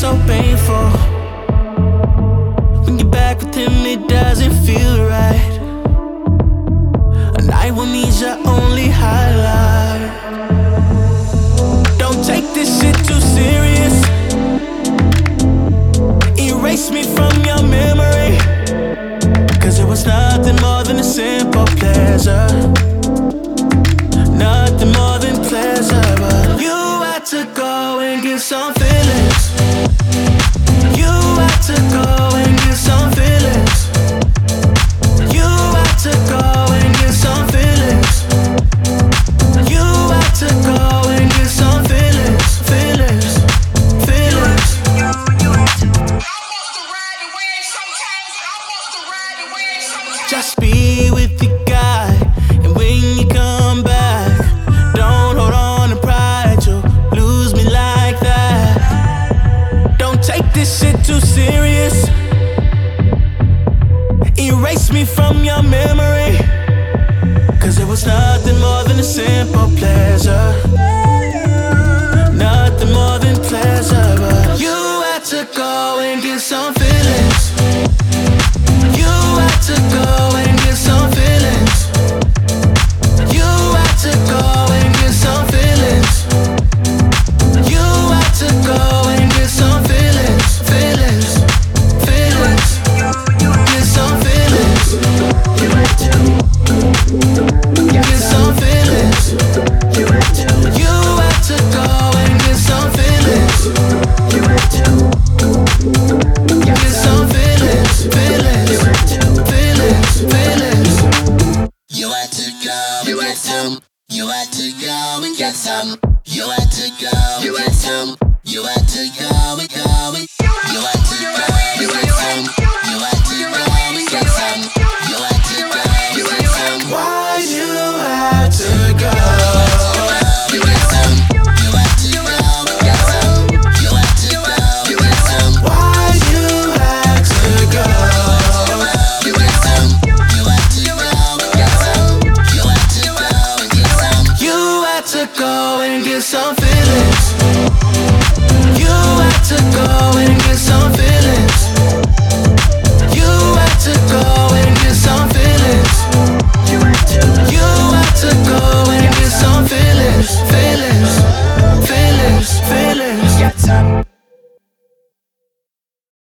so painful. When you're back with him, it doesn't feel right. A night with me's your only highlight. Don't take this shit too serious. Erase me from your memory, 'cause it was nothing more than a simple pleasure. Nothing more than pleasure. But you had to go and get some feelings. You had to go and get some feelings. You had to go and get some feelings. You had to go and get some feelings. Feelings, feelings. Just be with your guy, and when you come back, don't hold on to pride, you'll lose me like that. Don't take this shit too serious. Erase me from your memory, 'cause it was nothing more than a simple pleasure. Nothing more than pleasure. But you had to go and get some feelings.